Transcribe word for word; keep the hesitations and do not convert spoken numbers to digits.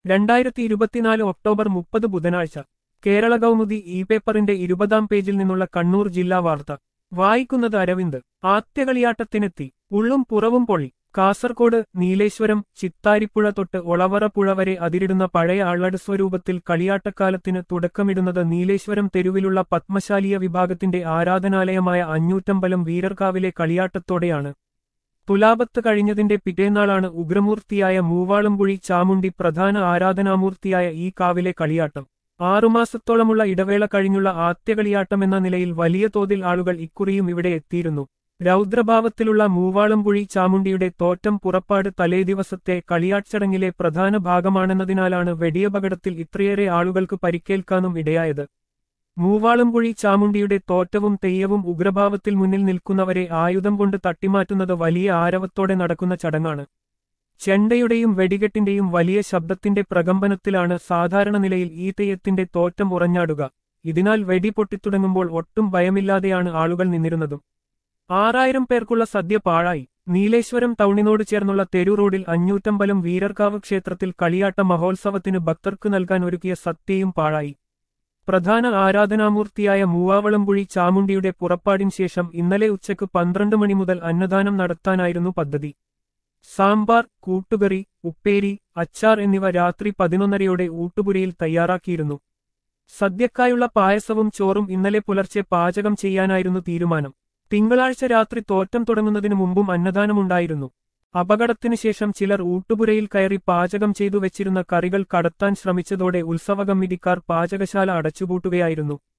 രണ്ടായിരത്തി ഇരുപത്തിനാല് ഒക്ടോബർ മുപ്പത് ബുധനാഴ്ച കേരള കൗമുദി ഇ പേപ്പറിന്റെ ഇരുപതാം പേജിൽ നിന്നുള്ള കണ്ണൂർ ജില്ലാ വാർത്ത വായിക്കുന്നത് അരവിന്ദ്. ആദ്യകളിയാട്ടത്തിനെത്തി ഉള്ളും പുറവും പൊള്ളി. കാസർകോട് നീലേശ്വരം ചിത്താരിപ്പുഴ തൊട്ട് ഒളവറ പുഴ വരെ അതിരിടുന്ന പഴയ അള്ളട് സ്വരൂപത്തിൽ കളിയാട്ടക്കാലത്തിന് തുടക്കമിടുന്നത് നീലേശ്വരം തെരുവിലുള്ള പത്മശാലീയ വിഭാഗത്തിന്റെ ആരാധനാലയമായ അഞ്ഞൂറ്റമ്പലം വീരർകാവിലെ കളിയാട്ടത്തോടെയാണ്. തുലാപത്ത് കഴിഞ്ഞതിന്റെ പിറ്റേന്നാളാണ് ഉഗ്രമൂർത്തിയായ മൂവാളുംകുഴി ചാമുണ്ഡി പ്രധാന ആരാധനാമൂർത്തിയായ ഈ കാവിലെ കളിയാട്ടം. ആറുമാസത്തോളമുള്ള ഇടവേള കഴിഞ്ഞുള്ള ആദ്യകളിയാട്ടമെന്ന നിലയിൽ വലിയ തോതിൽ ആളുകൾ ഇക്കുറിയും ഇവിടെ എത്തിയിരുന്നു. രൗദ്രഭാവത്തിലുള്ള മൂവാളുംകുഴി ചാമുണ്ഡിയുടെ തോറ്റം പുറപ്പാട് തലേദിവസത്തെ കളിയാട്ടച്ചടങ്ങിലെ പ്രധാന ഭാഗമാണെന്നതിനാലാണ് വെടിയപകടത്തിൽ ഇത്രയേറെ ആളുകൾക്ക് പരിക്കേൽക്കാനും ഇടയായത്. മൂവാളുംകുഴി ചാമുണ്ഡിയുടെ തോറ്റവും തെയ്യവും ഉഗ്രഭാവത്തിൽ മുന്നിൽ നിൽക്കുന്നവരെ ആയുധം കൊണ്ട് തട്ടിമാറ്റുന്നത് വലിയ ആരവത്തോടെ നടക്കുന്ന ചടങ്ങാണ്. ചെണ്ടയുടെയും വെടികെട്ടിന്റെയും വലിയ ശബ്ദത്തിന്റെ പ്രകമ്പനത്തിലാണ് സാധാരണ നിലയിൽ ഈ തെയ്യത്തിന്റെ തോറ്റം ഉറഞ്ഞാടുക. ഇതിനാൽ വെടി പൊട്ടിത്തുടങ്ങുമ്പോൾ ഒട്ടും ഭയമില്ലാതെയാണ് ആളുകൾ നിന്നിരുന്നതും. ആറായിരം പേർക്കുള്ള സദ്യ പാഴായി. നീലേശ്വരം ടൗണിനോട് ചേർന്നുള്ള തെരു റോഡിൽ അഞ്ഞൂറ്റമ്പലം വീരർകാവ് ക്ഷേത്രത്തിൽ കളിയാട്ട മഹോത്സവത്തിന് ഭക്തർക്ക് നൽകാൻ ഒരുക്കിയ സദ്യയും പാഴായി. പ്രധാന ആരാധനാമൂർത്തിയായ മൂവാവളംകുഴി ചാമുണ്ഡിയുടെ പുറപ്പാടിന് ശേഷം ഇന്നലെ ഉച്ചയ്ക്ക് പന്ത്രണ്ട് മണി മുതൽ അന്നദാനം നടത്താനായിരുന്നു പദ്ധതി. സാമ്പാർ, കൂട്ടുകറി, ഉപ്പേരി, അച്ചാർ എന്നിവ രാത്രി പതിനൊന്നരയോടെ ഊട്ടുപുരയിൽ തയ്യാറാക്കിയിരുന്നു. സദ്യക്കായുള്ള പായസവും ചോറും ഇന്നലെ പുലർച്ചെ പാചകം ചെയ്യാനായിരുന്നു തീരുമാനം. തിങ്കളാഴ്ച രാത്രി തോറ്റം തുടങ്ങുന്നതിനു മുമ്പും അന്നദാനമുണ്ടായിരുന്നു. അപകടത്തിനു ശേഷം ചിലർ ഊട്ടുപുരയിൽ കയറി പാചകം ചെയ്തു വെച്ചിരുന്ന കറികൾ കടത്താൻ ശ്രമിച്ചതോടെ ഉത്സവ കമ്മിറ്റിക്കാർ പാചകശാല അടച്ചുപൂട്ടുകയായിരുന്നു.